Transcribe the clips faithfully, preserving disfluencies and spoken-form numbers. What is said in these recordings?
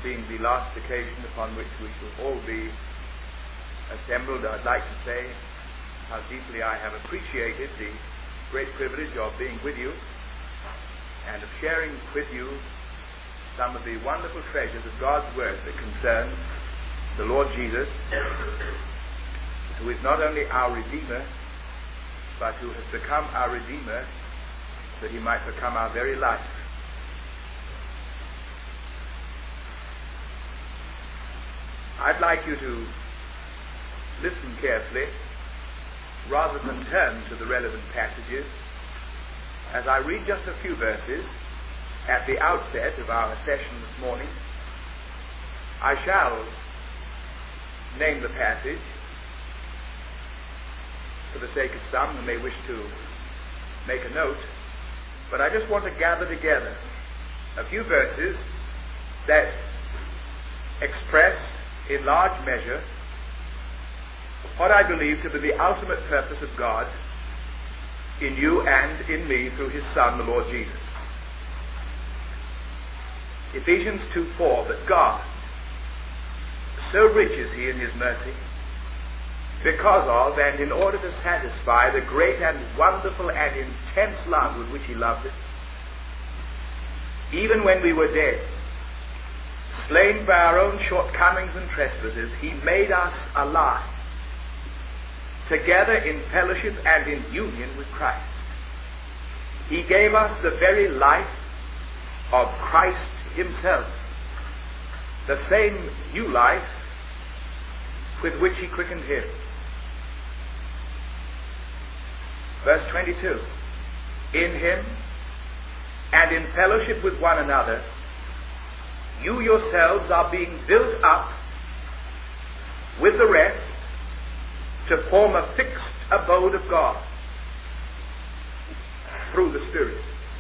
being the last occasion upon which we shall all be assembled, I'd like to say how deeply I have appreciated the great privilege of being with you and of sharing with you some of the wonderful treasures of God's Word that concern the Lord Jesus, who is not only our Redeemer, but who has become our Redeemer that he might become our very life. I'd like you to listen carefully rather than turn to the relevant passages as I read just a few verses at the outset of our session this morning. I shall name the passage for the sake of some who may wish to make a note, but I just want to gather together a few verses that express in large measure what I believe to be the ultimate purpose of God in you and in me through his Son, the Lord Jesus. Ephesians two four, that God, so rich is he in his mercy, because of and in order to satisfy the great and wonderful and intense love with which he loved us, even when we were dead, slain by our own shortcomings and trespasses, he made us alive, together in fellowship and in union with Christ. He gave us the very life of Christ himself, the same new life with which he quickened him. Verse twenty-two, in him and in fellowship with one another, you yourselves are being built up with the rest to form a fixed abode of God through the Spirit.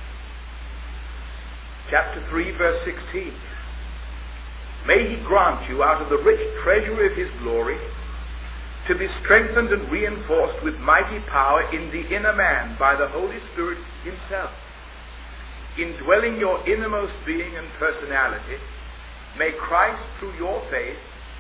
Chapter three, verse sixteen. May he grant you out of the rich treasury of his glory to be strengthened and reinforced with mighty power in the inner man by the Holy Spirit himself, indwelling your innermost being and personality. May Christ, through your faith,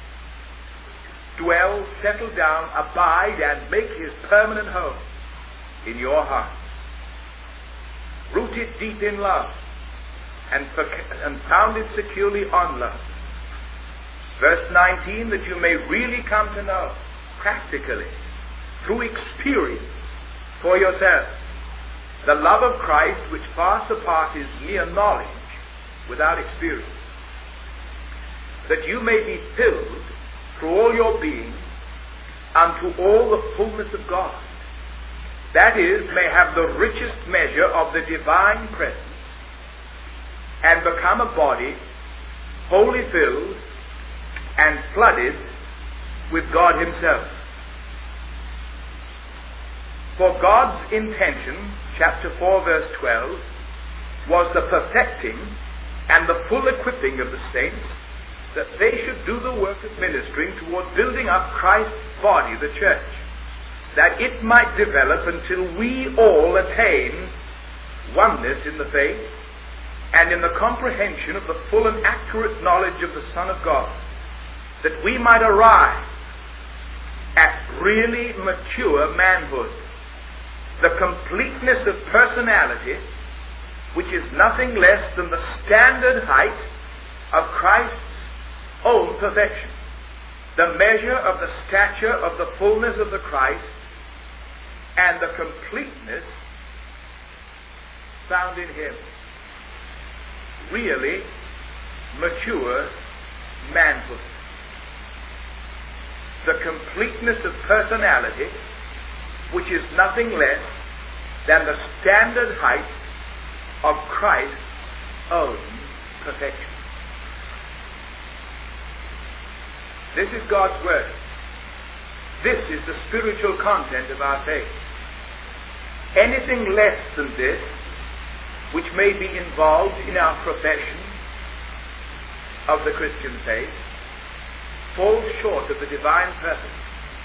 dwell, settle down, abide, and make his permanent home in your heart, rooted deep in love and, and founded securely on love. Verse nineteen, that you may really come to know practically, through experience for yourself, the love of Christ which far surpasses mere knowledge without experience, that you may be filled through all your being unto all the fullness of God, that is, may have the richest measure of the divine presence and become a body wholly filled and flooded with God himself. For God's intention, chapter four, verse twelve, was the perfecting and the full equipping of the saints, that they should do the work of ministering toward building up Christ's body, the church, that it might develop until we all attain oneness in the faith and in the comprehension of the full and accurate knowledge of the Son of God, that we might arrive at really mature manhood, the completeness of personality, which is nothing less than the standard height of Christ's own perfection, the measure of the stature of the fullness of the Christ, and the completeness found in him. Really mature manhood. The completeness of personality, which is nothing less than the standard height of Christ's own perfection. This is God's Word. This is the spiritual content of our faith. Anything less than this, which may be involved in our profession of the Christian faith, falls short of the divine purpose.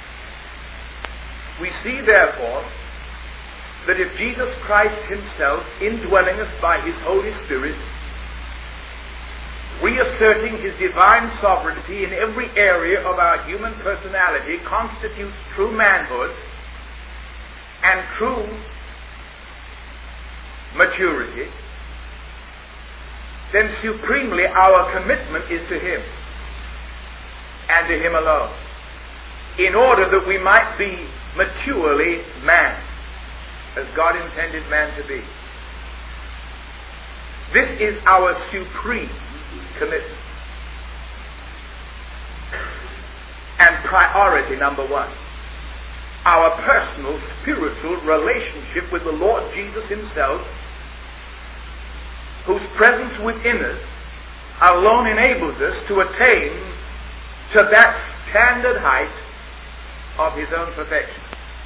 We see, therefore, that if Jesus Christ himself, indwelling us by his Holy Spirit, reasserting his divine sovereignty in every area of our human personality, constitutes true manhood and true maturity, then supremely our commitment is to him and to him alone, in order that we might be maturely man, as God intended man to be. This is our supreme commitment and priority number one. Our personal spiritual relationship with the Lord Jesus himself, whose presence within us alone enables us to attain to that standard height of his own perfection.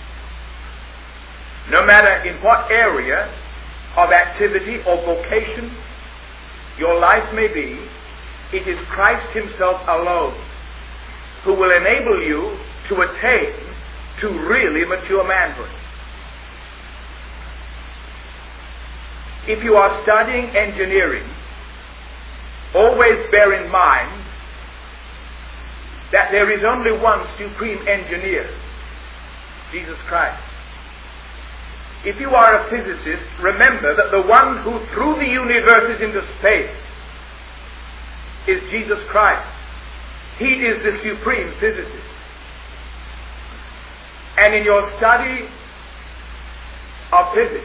No matter in what area of activity or vocation your life may be, it is Christ himself alone who will enable you to attain to really mature manhood. If you are studying engineering, always bear in mind that there is only one supreme engineer, Jesus Christ. If you are a physicist, remember that the one who threw the universes into space is Jesus Christ. He is the supreme physicist. And in your study of physics,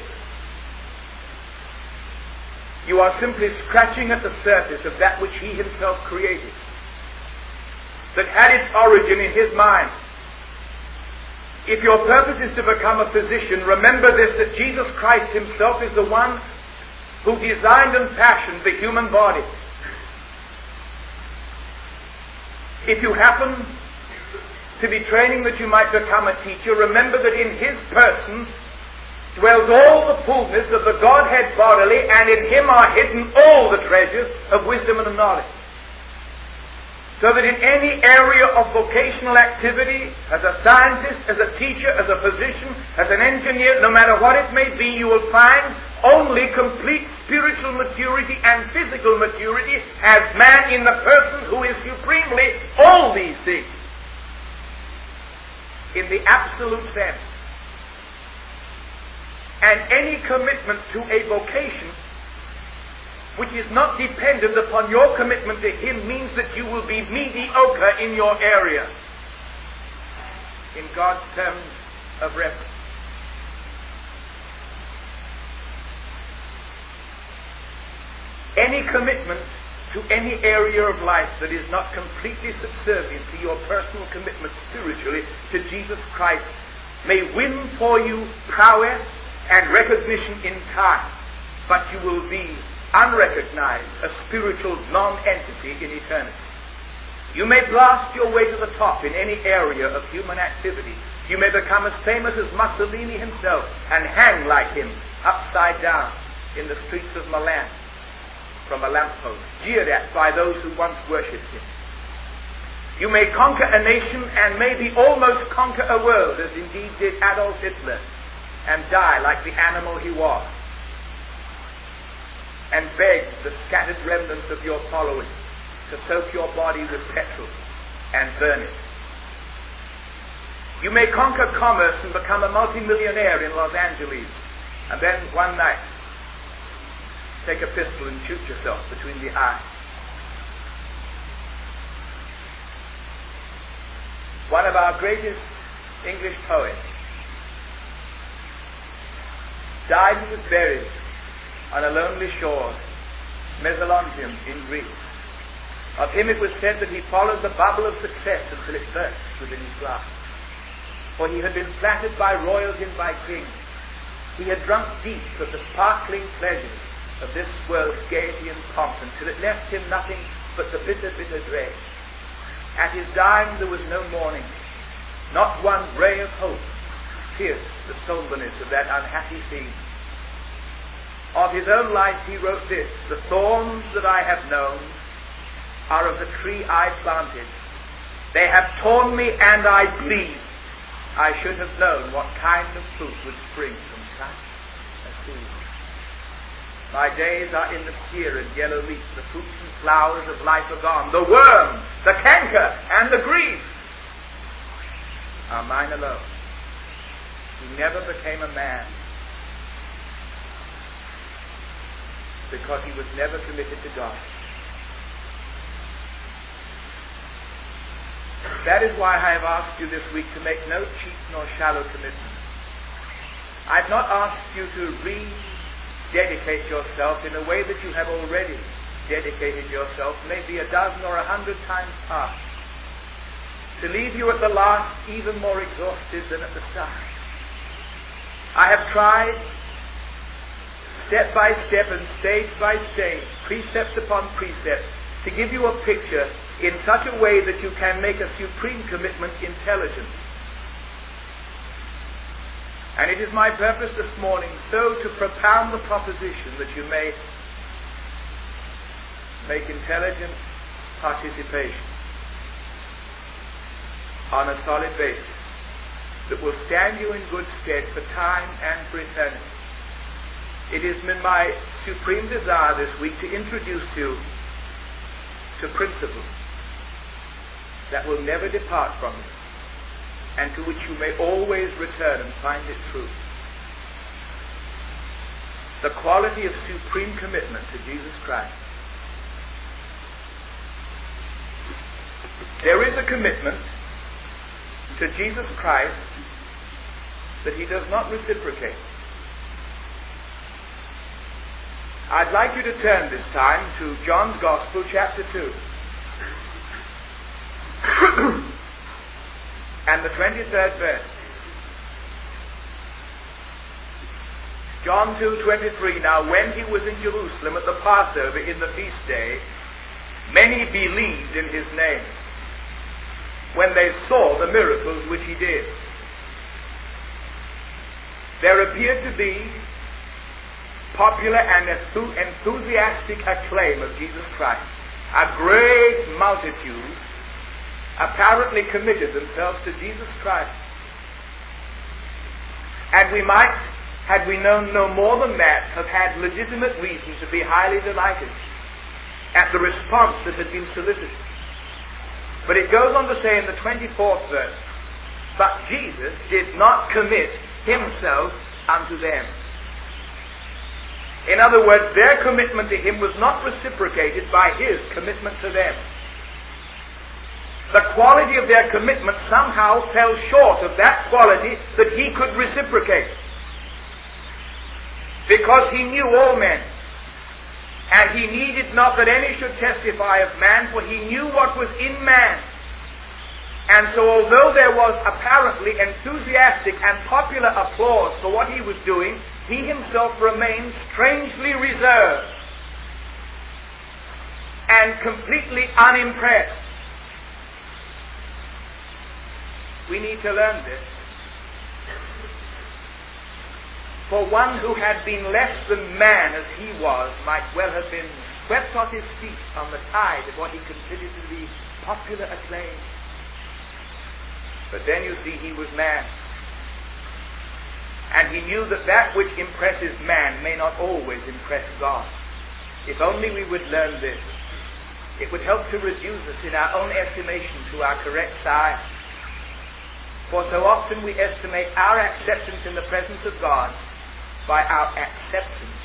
you are simply scratching at the surface of that which he himself created, that had its origin in his mind. If your purpose is to become a physician, remember this, that Jesus Christ himself is the one who designed and fashioned the human body. If you happen to be training that you might become a teacher, remember that in his person dwells all the fullness of the Godhead bodily, and in him are hidden all the treasures of wisdom and of knowledge. So that in any area of vocational activity, as a scientist, as a teacher, as a physician, as an engineer, no matter what it may be, you will find only complete spiritual maturity and physical maturity as man in the person who is supremely all these things, in the absolute sense. And any commitment to a vocation which is not dependent upon your commitment to him means that you will be mediocre in your area, in God's terms of reference. Any commitment to any area of life that is not completely subservient to your personal commitment spiritually to Jesus Christ may win for you prowess and recognition in time, but you will be unrecognized, a spiritual non-entity in eternity. You may blast your way to the top in any area of human activity. You may become as famous as Mussolini himself and hang like him upside down in the streets of Milan from a lamppost, jeered at by those who once worshipped him. You may conquer a nation and maybe almost conquer a world, as indeed did Adolf Hitler, and die like the animal he was, and beg the scattered remnants of your followers to soak your body with petrol and burn it. You may conquer commerce and become a multimillionaire in Los Angeles, and then one night take a pistol and shoot yourself between the eyes. One of our greatest English poets died and was buried on a lonely shore, Mesolontium in Greece. Of him it was said that he followed the bubble of success until it burst within his glass. For he had been flattered by royalty and by kings. He had drunk deep of the sparkling pleasures of this world's gaiety and pomp until it left him nothing but the bitter, bitter dread. At his dying there was no mourning. Not one ray of hope pierced the somberness of that unhappy scene. Of his own life he wrote this: "The thorns that I have known are of the tree I planted. They have torn me and I bleed. I should have known what kind of fruit would spring from such a seed." My days are in the sere and yellow leaf. The fruits and flowers of life are gone. The worm, the canker, and the grief are mine alone. He never became a man because he was never committed to God. That is why I have asked you this week to make no cheap nor shallow commitment. I've not asked you to rededicate yourself in a way that you have already dedicated yourself, maybe a dozen or a hundred times past, to leave you at the last even more exhausted than at the start. I have tried, step by step and stage by stage, precept upon precept, to give you a picture in such a way that you can make a supreme commitment intelligent. And it is my purpose this morning so to propound the proposition that you may make intelligent participation on a solid basis that will stand you in good stead for time and for eternity. It has been my supreme desire this week to introduce you to principles that will never depart from you, and to which you may always return and find it true. The quality of supreme commitment to Jesus Christ. There is a commitment to Jesus Christ that he does not reciprocate. I'd like you to turn this time to John's Gospel, chapter two. And the twenty-third verse. John two twenty-three. Now when he was in Jerusalem at the Passover in the feast day, many believed in his name, when they saw the miracles which he did. There appeared to be popular and enthusiastic acclaim of Jesus Christ. A great multitude apparently committed themselves to Jesus Christ. And we might, had we known no more than that, have had legitimate reason to be highly delighted at the response that had been solicited. But it goes on to say in the twenty-fourth verse, but Jesus did not commit himself unto them. In other words, their commitment to him was not reciprocated by his commitment to them. The quality of their commitment somehow fell short of that quality that he could reciprocate. Because he knew all men. And he needed not that any should testify of man, for he knew what was in man. And so although there was apparently enthusiastic and popular applause for what he was doing, he himself remained strangely reserved and completely unimpressed. We need to learn this. For one who had been less than man as he was might well have been swept off his feet on the tide of what he considered to be popular acclaim. But then you see he was man. And he knew that that which impresses man may not always impress God. If only we would learn this, it would help to reduce us in our own estimation to our correct size. For so often we estimate our acceptance in the presence of God by our acceptance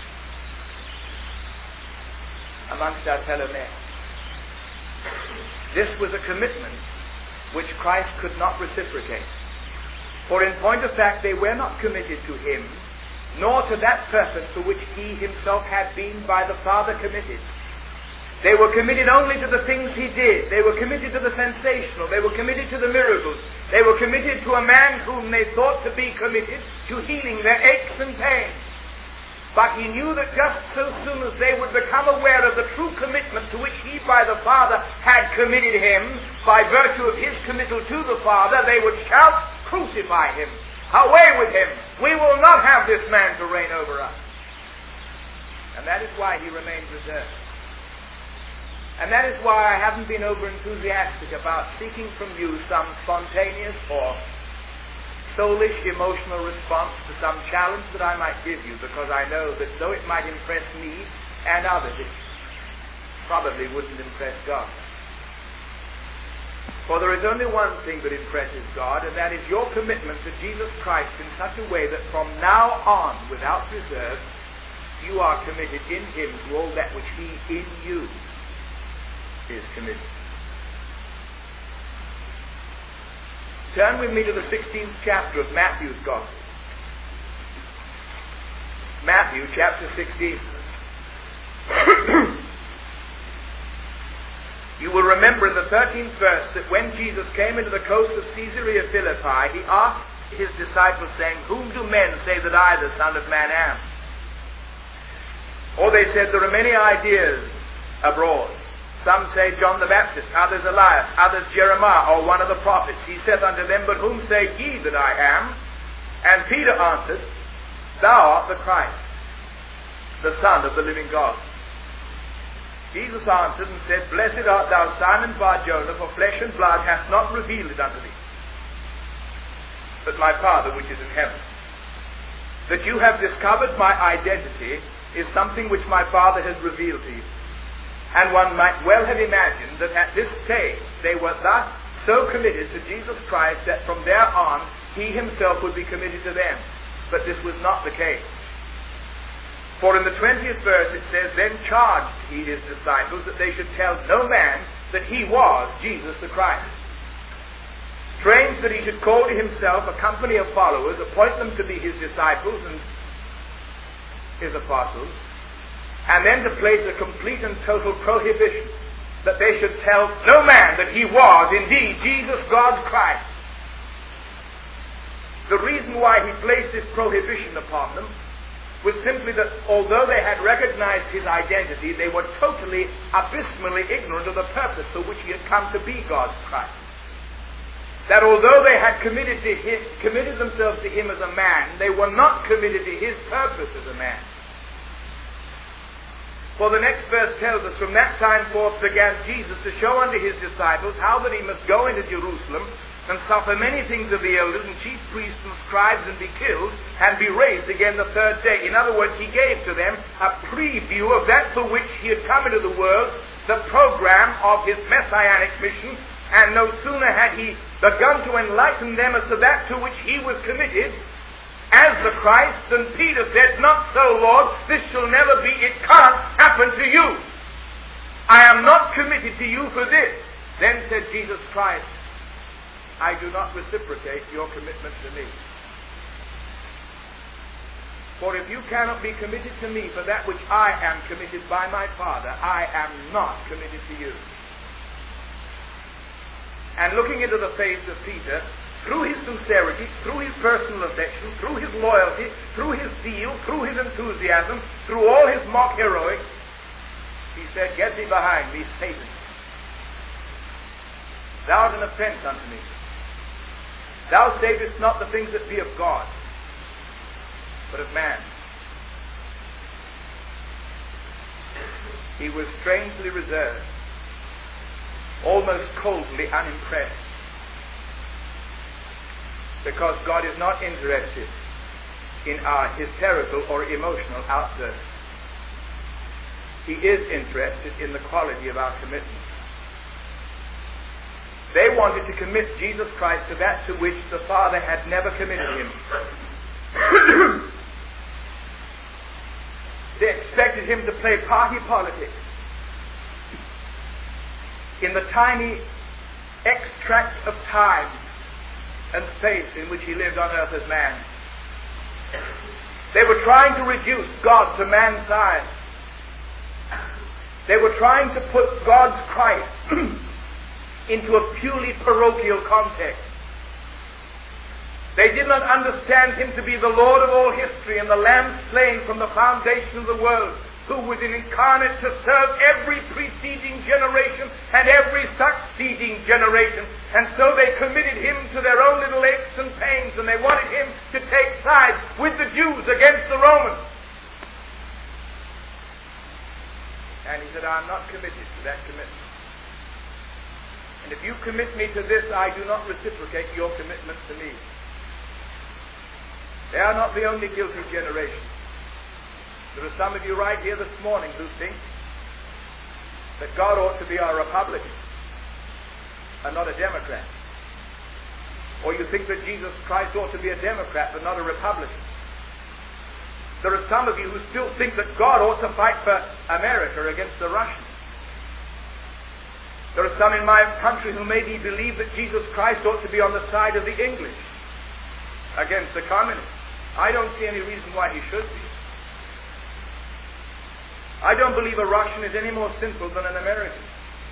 amongst our fellow men. This was a commitment which Christ could not reciprocate. For in point of fact, they were not committed to him, nor to that purpose for which he himself had been by the Father committed. They were committed only to the things he did. They were committed to the sensational. They were committed to the miracles. They were committed to a man whom they thought to be committed to healing their aches and pains. But he knew that just so soon as they would become aware of the true commitment to which he by the Father had committed him, by virtue of his committal to the Father, they would shout, "Crucify him! Away with him! We will not have this man to reign over us." And that is why he remained reserved. And that is why I haven't been over enthusiastic about seeking from you some spontaneous or soulish emotional response to some challenge that I might give you, because I know that though it might impress me and others, it probably wouldn't impress God. For there is only one thing that impresses God, and that is your commitment to Jesus Christ in such a way that from now on, without reserve, you are committed in Him to all that which He in you is committed. Turn with me to the sixteenth chapter of Matthew's Gospel. Matthew chapter sixteen. You will remember in the thirteenth verse that when Jesus came into the coast of Caesarea Philippi, He asked His disciples, saying, "Whom do men say that I, the Son of Man, am?" Or they said, "There are many ideas abroad. Some say John the Baptist, others Elias, others Jeremiah, or one of the prophets." He saith unto them, "But whom say ye that I am?" And Peter answered, "Thou art the Christ, the Son of the living God." Jesus answered and said, "Blessed art thou, Simon Bar-Jonah, for flesh and blood hath not revealed it unto thee, but my Father which is in heaven. That you have discovered my identity is something which my Father has revealed to you." And one might well have imagined that at this stage they were thus so committed to Jesus Christ that from there on He Himself would be committed to them. But this was not the case. For in the twentieth verse it says, "Then charged He His disciples that they should tell no man that He was Jesus the Christ." Strange that He should call to Himself a company of followers, appoint them to be His disciples and His apostles, and then to place a complete and total prohibition that they should tell no man that He was indeed Jesus, God's Christ. The reason why He placed this prohibition upon them was simply that although they had recognized His identity, they were totally, abysmally ignorant of the purpose for which He had come to be God's Christ. That although they had committed, to his, committed themselves to Him as a man, they were not committed to His purpose as a man. For the next verse tells us, "From that time forth began Jesus to show unto His disciples how that He must go into Jerusalem and suffer many things of the elders and chief priests and scribes, and be killed, and be raised again the third day." In other words, He gave to them a preview of that for which He had come into the world, the program of His messianic mission, and no sooner had He begun to enlighten them as to that to which He was committed as the Christ, then Peter said, "Not so, Lord, this shall never be, it can't happen to you. I am not committed to you for this." Then said Jesus Christ, "I do not reciprocate your commitment to me. For if you cannot be committed to me for that which I am committed by my Father, I am not committed to you." And looking into the face of Peter, through his sincerity, through his personal affection, through his loyalty, through his zeal, through his enthusiasm, through all his mock heroics, he said, "Get thee behind me, Satan. Thou art an offense unto me. Thou savest not the things that be of God, but of man." He was strangely reserved, almost coldly unimpressed, because God is not interested in our hysterical or emotional outbursts. He is interested in the quality of our commitment. They wanted to commit Jesus Christ to that to which the Father had never committed Him. They expected Him to play party politics in the tiny extract of time and space in which He lived on earth as man. They were trying to reduce God to man's size. They were trying to put God's Christ into a purely parochial context. They did not understand Him to be the Lord of all history and the Lamb slain from the foundation of the world, who was incarnate to serve every preceding generation and every succeeding generation. And so they committed Him to their own little aches and pains, and they wanted Him to take sides with the Jews against the Romans. And He said, "I am not committed to that commitment. And if you commit me to this, I do not reciprocate your commitment to me." They are not the only guilty generation. There are some of you right here this morning who think that God ought to be our Republican and not a Democrat. Or you think that Jesus Christ ought to be a Democrat but not a Republican. There are some of you who still think that God ought to fight for America against the Russians. There are some in my country who maybe believe that Jesus Christ ought to be on the side of the English against the communists. I don't see any reason why he should be. I don't believe a Russian is any more sinful than an American.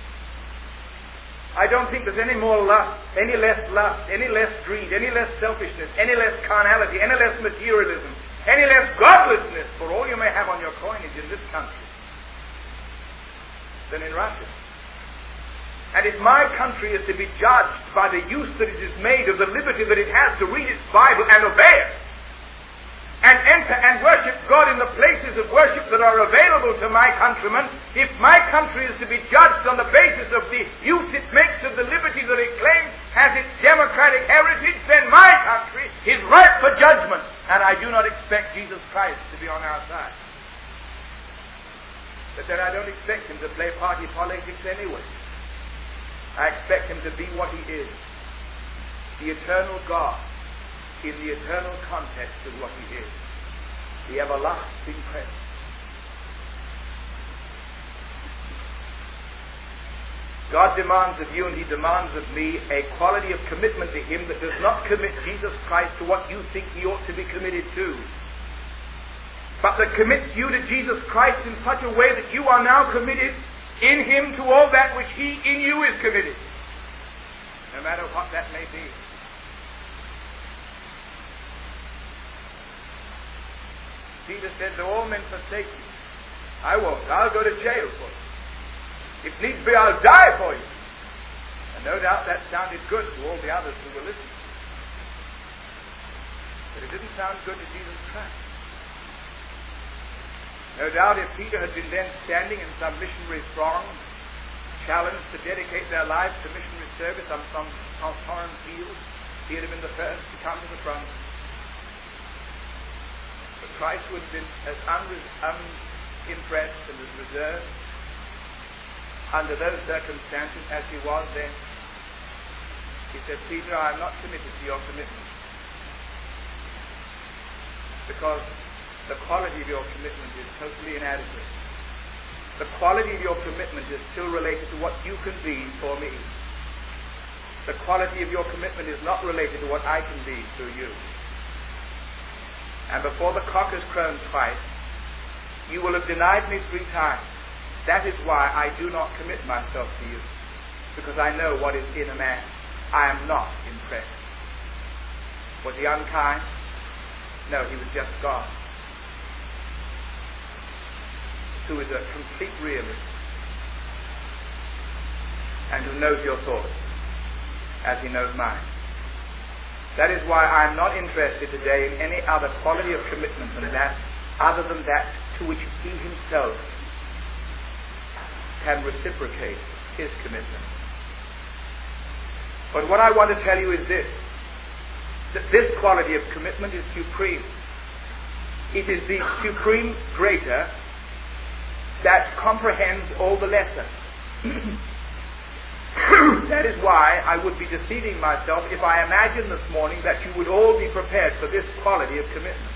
I don't think there's any more lust, any less lust, any less greed, any less selfishness, any less carnality, any less materialism, any less godlessness, for all you may have on your coinage in this country, than in Russia. And if my country is to be judged by the use that it has made of the liberty that it has to read its Bible and obey it, and enter and worship God in the places of worship that are available to my countrymen, if my country is to be judged on the basis of the use it makes of the liberty that it claims as its democratic heritage, then my country is ripe for judgment. And I do not expect Jesus Christ to be on our side. But then I don't expect him to play party politics anyway. I expect him to be what he is, the eternal God, in the eternal context of what he is, the everlasting presence. God demands of you and he demands of me a quality of commitment to him that does not commit Jesus Christ to what you think he ought to be committed to, but that commits you to Jesus Christ in such a way that you are now committed in him to all that which he in you is committed, no matter what that may be. Peter said, though all men forsake you, I won't. I'll go to jail for you. If needs be, I'll die for you. And no doubt that sounded good to all the others who were listening. But it didn't sound good to Jesus Christ. No doubt if Peter had been then standing in some missionary throng, challenged to dedicate their lives to missionary service on some foreign field, he would have been the first to come to the front. But Christ would have been as unimpressed and as reserved under those circumstances as he was then. He said, Peter, I am not committed to your commitment, because the quality of your commitment is totally inadequate. The quality of your commitment is still related to what you can be for me. The quality of your commitment is not related to what I can be through you. And before the cock has crown twice, you will have denied me three times. That is why I do not commit myself to you, because I know what is in a man. I am not impressed. Was he unkind? No, he was just God, who is a complete realist and who knows your thoughts as he knows mine. That is why I am not interested today in any other quality of commitment than that, other than that to which he himself can reciprocate his commitment. But what I want to tell you is this, that this quality of commitment is supreme. It is the supreme greater that comprehends all the lesser. That is why I would be deceiving myself if I imagined this morning that you would all be prepared for this quality of commitment.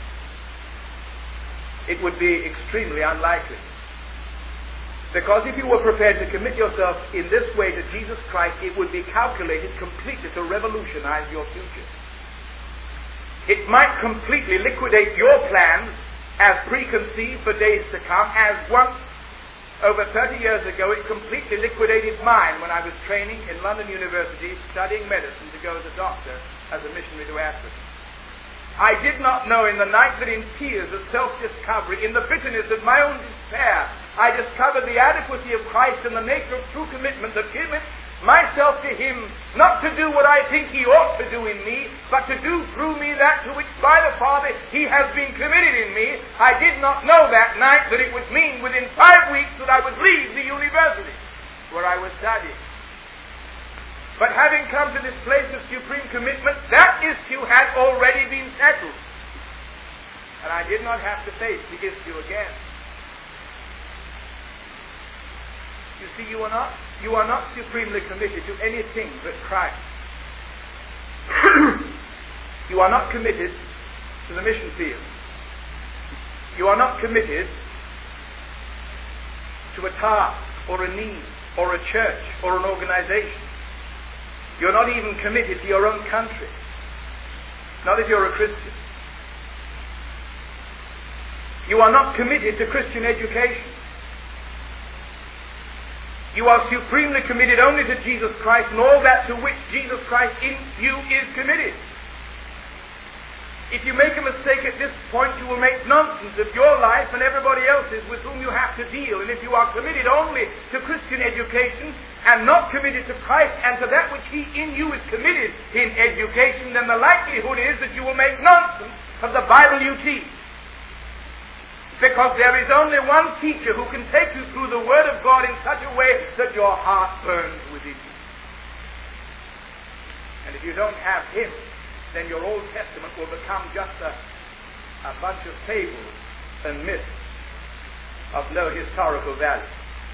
It would be extremely unlikely. Because if you were prepared to commit yourself in this way to Jesus Christ, it would be calculated completely to revolutionize your future. It might completely liquidate your plans as preconceived for days to come, as once over thirty years ago it completely liquidated mine when I was training in London University, studying medicine to go as a doctor, as a missionary to Africa. I did not know in the night that in tears of self-discovery, in the bitterness of my own despair, I discovered the adequacy of Christ and the nature of true commitment, that commit myself to him, not to do what I think he ought to do in me, but to do through me that to which by the Father he has been committed in me. I did not know that night that it would mean within five weeks that I would leave the university where I was studying. But having come to this place of supreme commitment, that issue had already been settled. And I did not have to face the issue again. You see, you are not, you are not supremely committed to anything but Christ. You are not committed to the mission field. You are not committed to a task or a need or a church or an organization. You're not even committed to your own country. Not if you're a Christian. You are not committed to Christian education. You are supremely committed only to Jesus Christ and all that to which Jesus Christ in you is committed. If you make a mistake at this point, you will make nonsense of your life and everybody else's with whom you have to deal. And if you are committed only to Christian education and not committed to Christ and to that which He in you is committed in education, then the likelihood is that you will make nonsense of the Bible you teach. Because there is only one teacher who can take you through the Word of God in such a way that your heart burns within you. And if you don't have Him, then your Old Testament will become just a, a bunch of fables and myths of no historical value.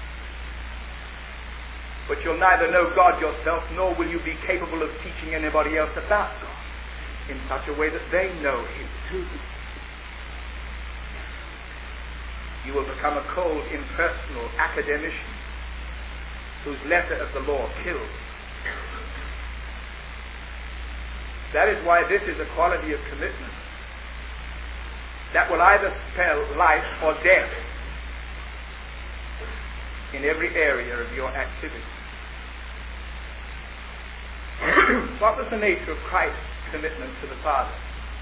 But you'll neither know God yourself, nor will you be capable of teaching anybody else about God in such a way that they know Him too. You will become a cold, impersonal academician whose letter of the law kills. That is why this is a quality of commitment that will either spell life or death in every area of your activity. What was the nature of Christ's commitment to the Father?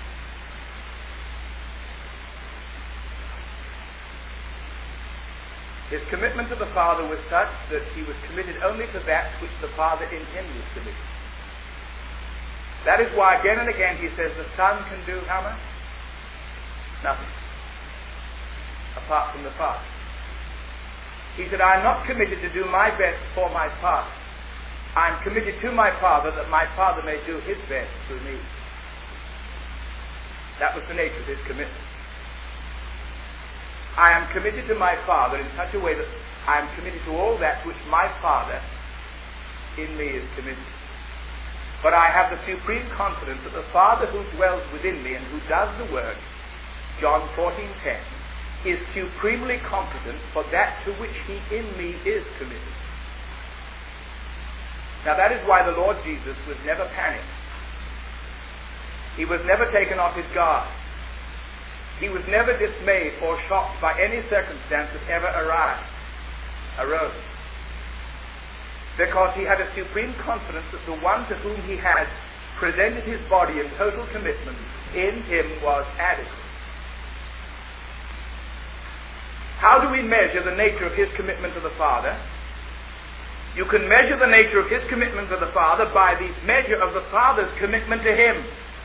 His commitment to the Father was such that he was committed only to that which the Father in him was committed. That is why again and again he says the Son can do how much? Nothing. Apart from the Father. He said, I am not committed to do my best for my Father. I am committed to my Father that my Father may do His best through me. That was the nature of his commitment. I am committed to my Father in such a way that I am committed to all that which my Father in me is committed. But I have the supreme confidence that the Father who dwells within me and who does the work, John fourteen ten, is supremely competent for that to which He in me is committed. Now that is why the Lord Jesus was never panicked. He was never taken off his guard. He was never dismayed or shocked by any circumstance that ever arrived, arose. Because he had a supreme confidence that the one to whom he had presented his body in total commitment in him was adequate. How do we measure the nature of his commitment to the Father? You can measure the nature of his commitment to the Father by the measure of the Father's commitment to him.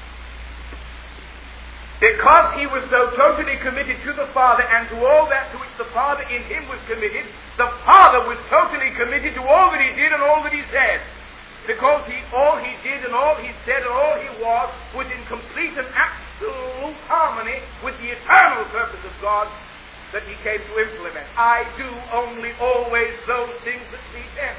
Because he was so totally committed to the Father and to all that to which the Father in him was committed, the Father was totally committed to all that he did and all that he said. Because he, all he did and all he said and all he was was in complete and absolute harmony with the eternal purpose of God that he came to implement. I do only always those things that please him.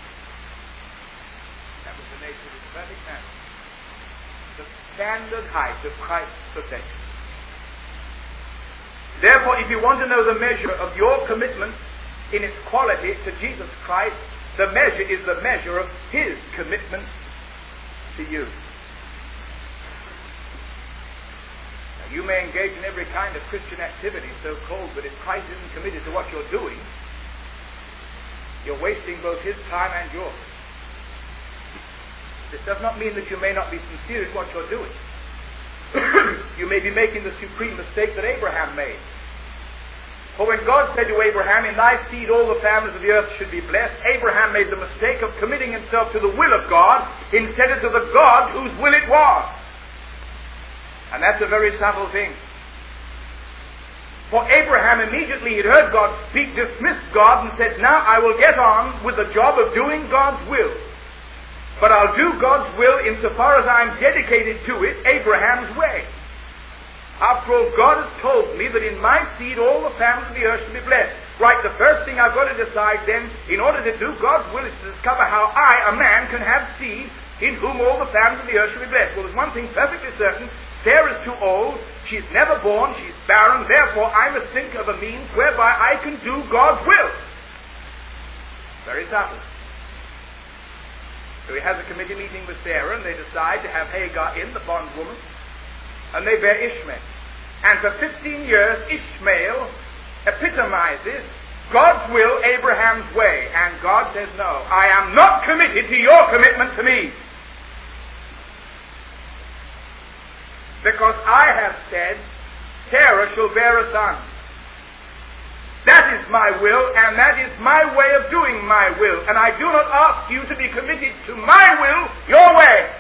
That was the nature of his perfect man. The standard height of Christ's perfection. Therefore, if you want to know the measure of your commitment in its quality to Jesus Christ, the measure is the measure of his commitment to you. Now, you may engage in every kind of Christian activity, so called, but if Christ isn't committed to what you're doing, you're wasting both his time and yours. This does not mean that you may not be sincere in what you're doing. You may be making the supreme mistake that Abraham made. For when God said to Abraham, in thy seed all the families of the earth should be blessed, Abraham made the mistake of committing himself to the will of God instead of to the God whose will it was. And that's a very subtle thing. For Abraham immediately he'd heard God speak, dismissed God, and said, now I will get on with the job of doing God's will. But I'll do God's will insofar as I'm dedicated to it, Abraham's way. After all, God has told me that in my seed all the families of the earth shall be blessed. Right, the first thing I've got to decide then, in order to do God's will, is to discover how I, a man, can have seed in whom all the families of the earth shall be blessed. Well, there's one thing perfectly certain. Sarah's too old. She's never born. She's barren. Therefore, I must think of a means whereby I can do God's will. Very subtle. So he has a committee meeting with Sarah, and they decide to have Hagar in, the bondwoman, and they bear Ishmael. And for fifteen years, Ishmael epitomizes God's will, Abraham's way. And God says, no, I am not committed to your commitment to me. Because I have said, Sarah shall bear a son. That is my will, and that is my way of doing my will. And I do not ask you to be committed to my will, your way.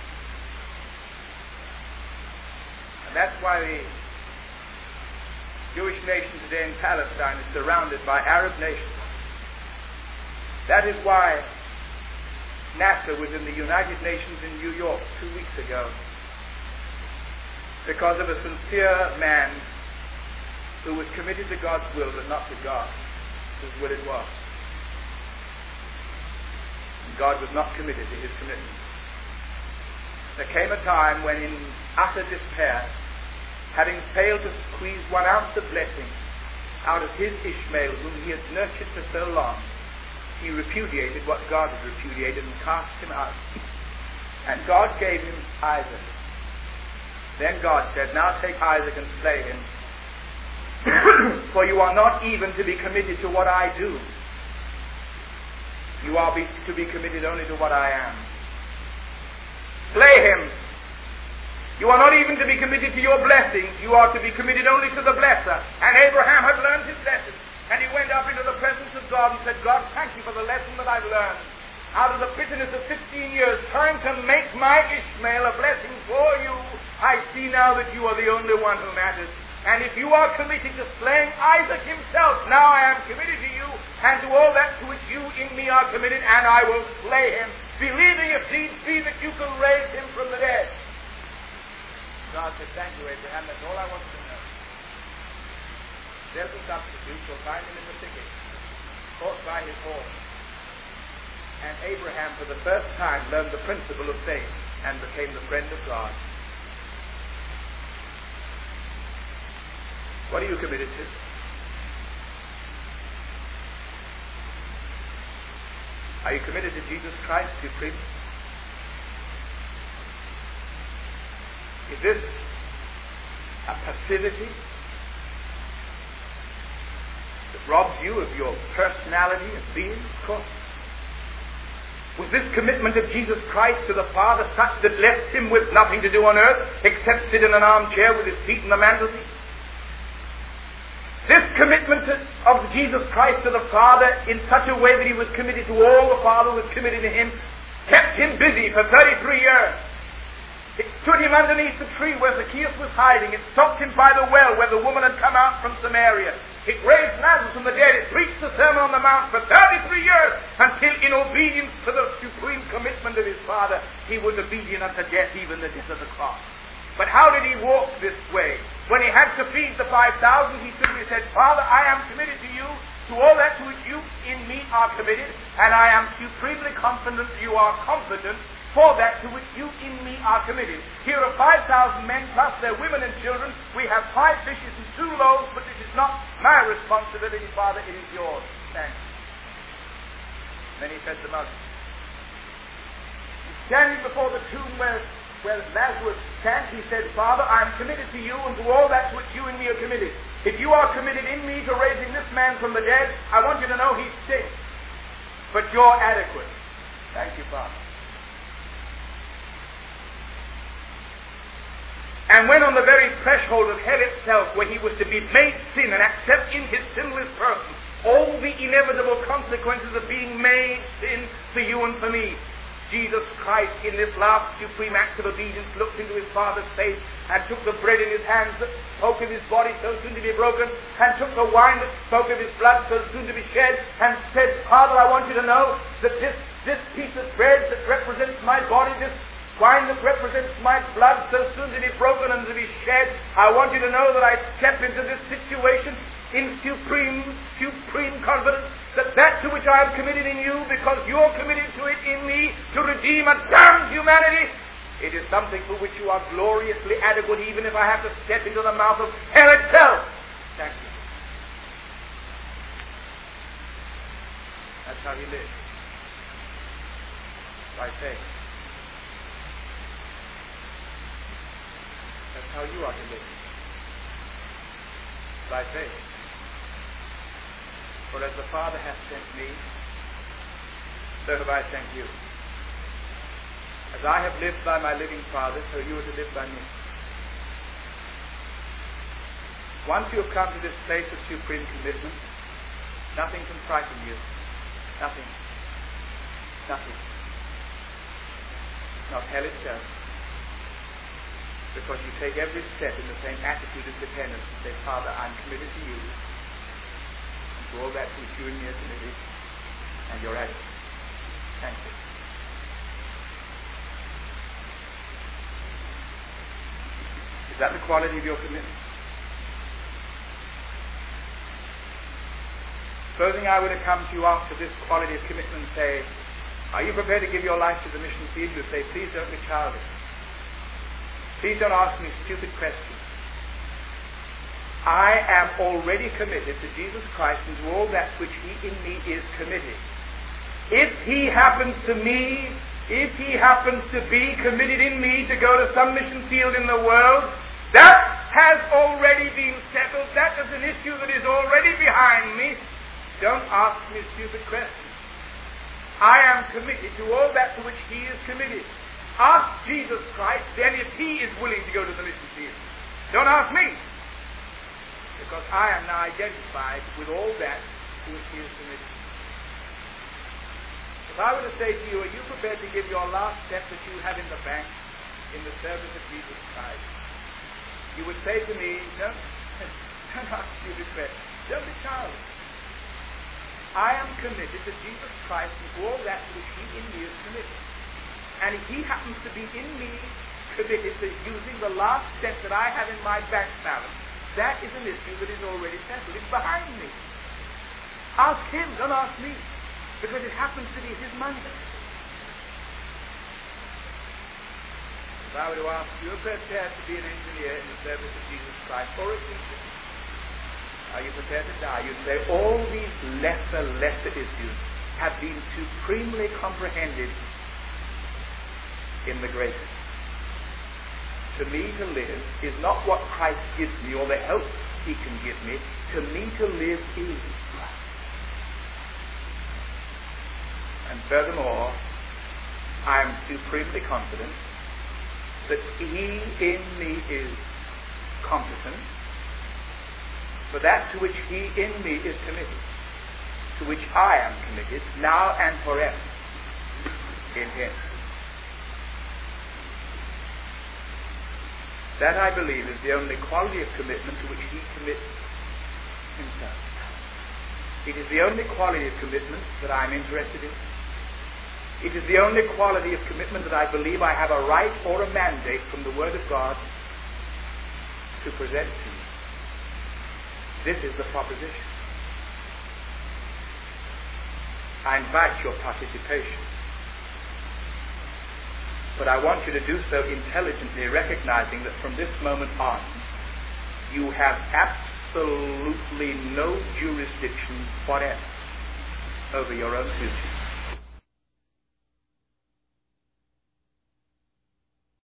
And that's why the Jewish nation today in Palestine is surrounded by Arab nations. That is why NASA was in the United Nations in New York two weeks ago. Because of a sincere man who was committed to God's will, but not to God, whose will it was. And God was not committed to his commitment. There came a time when, in utter despair, having failed to squeeze one ounce of blessing out of his Ishmael, whom he had nurtured for so long, he repudiated what God had repudiated and cast him out. And God gave him Isaac. Then God said, now take Isaac and slay him, for you are not even to be committed to what I do. You are be, to be committed only to what I am. Slay him. You are not even to be committed to your blessings. You are to be committed only to the blesser. And Abraham had learned his lesson. And he went up into the presence of God and said, God, thank you for the lesson that I've learned. Out of the bitterness of fifteen years, trying to make my Ishmael a blessing for you, I see now that you are the only one who matters. And if you are committed to slaying Isaac himself, now I am committed to you, and to all that to which you in me are committed, and I will slay him, believing if needs be that you can raise him from the dead. God said, thank you, Abraham, that's all I want you to know. There's a substitute, you'll find him in the thicket, caught by his horse. And Abraham, for the first time, learned the principle of faith and became the friend of God. What are you committed to? Are you committed to Jesus Christ supreme? Is this a passivity that robs you of your personality and being? Of course. Was this commitment of Jesus Christ to the Father such that left him with nothing to do on earth except sit in an armchair with his feet in the mantelpiece? This commitment to, of Jesus Christ to the Father in such a way that he was committed to all the Father was committed to him, kept him busy for thirty-three years. It stood him underneath the tree where Zacchaeus was hiding. It stopped him by the well where the woman had come out from Samaria. It raised Lazarus from the dead. It preached the Sermon on the Mount for thirty-three years until, in obedience to the supreme commitment of his Father, he was obedient unto death, even the death of the cross. But how did he walk this way? When he had to feed the five thousand, he simply said, Father, I am committed to you, to all that to which you in me are committed, and I am supremely confident you are competent for that to which you in me are committed. Here are five thousand men, plus their women and children. We have five fishes and two loaves, but this is not my responsibility, Father, it is yours. Thanks. Then he fed the multitude. Standing before the tomb where, where Lazarus stands, he said, Father, I am committed to you and to all that to which you and me are committed. If you are committed in me to raising this man from the dead, I want you to know he's sick. But you're adequate. Thank you, Father. And when on the very threshold of hell itself, where he was to be made sin and accept in his sinless person all the inevitable consequences of being made sin for you and for me, Jesus Christ, in this last supreme act of obedience, looked into his Father's face and took the bread in his hands that spoke of his body so soon to be broken, and took the wine that spoke of his blood so soon to be shed, and said, Father, I want you to know that this, this piece of bread that represents my body, this wine that represents my blood so soon to be broken and to be shed. I want you to know that I step into this situation in supreme, supreme confidence that that to which I have committed in you, because you're committed to it in me, to redeem a damned humanity, it is something for which you are gloriously adequate, even if I have to step into the mouth of hell itself. Thank you. That's how he lived. By faith. That's how you are to live. By faith. For as the Father hath sent me, so have I sent you. As I have lived by my living Father, so you are to live by me. Once you have come to this place of supreme commitment, nothing can frighten you. Nothing. Nothing. Not hell itself. Because you take every step in the same attitude of dependence and say, Father, I'm committed to you. And to all that which you and me are committed, and you're adequate. Thank you. Is that the quality of your commitment? Supposing I were to come to you after this quality of commitment and say, are you prepared to give your life to the mission field? You say, please don't be childish. Please don't ask me stupid questions. I am already committed to Jesus Christ and to all that which He in me is committed. If He happens to me, if He happens to be committed in me to go to some mission field in the world, that has already been settled. That is an issue that is already behind me. Don't ask me stupid questions. I am committed to all that to which He is committed. Ask Jesus Christ then if He is willing to go to the mission field. Don't ask me. Because I am now identified with all that to which He is committed. If I were to say to you, are you prepared to give your last step that you have in the bank in the service of Jesus Christ? You would say to me, don't, don't ask stupid questions. Don't be childish. I am committed to Jesus Christ and to all that to which He in me is committed. And if He happens to be in me committed to using the last step that I have in my bank balance, that is an issue that is already settled. It's behind me. Ask Him, don't ask me, because it happens to be His money. If I were to ask you, are you prepared to be an engineer in the service of Jesus Christ or a teacher? Are you prepared to die? You'd say all these lesser, lesser issues have been supremely comprehended in the greatest. To me to live is not what Christ gives me or the help He can give me. To me to live is Christ. And furthermore, I am supremely confident that He in me is competent for that to which He in me is committed, to which I am committed, now and forever, in Him. That, I believe, is the only quality of commitment to which He commits Himself. It is the only quality of commitment that I am interested in. It is the only quality of commitment that I believe I have a right or a mandate from the Word of God to present to you. This is the proposition. I invite your participation. But I want you to do so intelligently, recognizing that from this moment on, you have absolutely no jurisdiction whatever over your own future.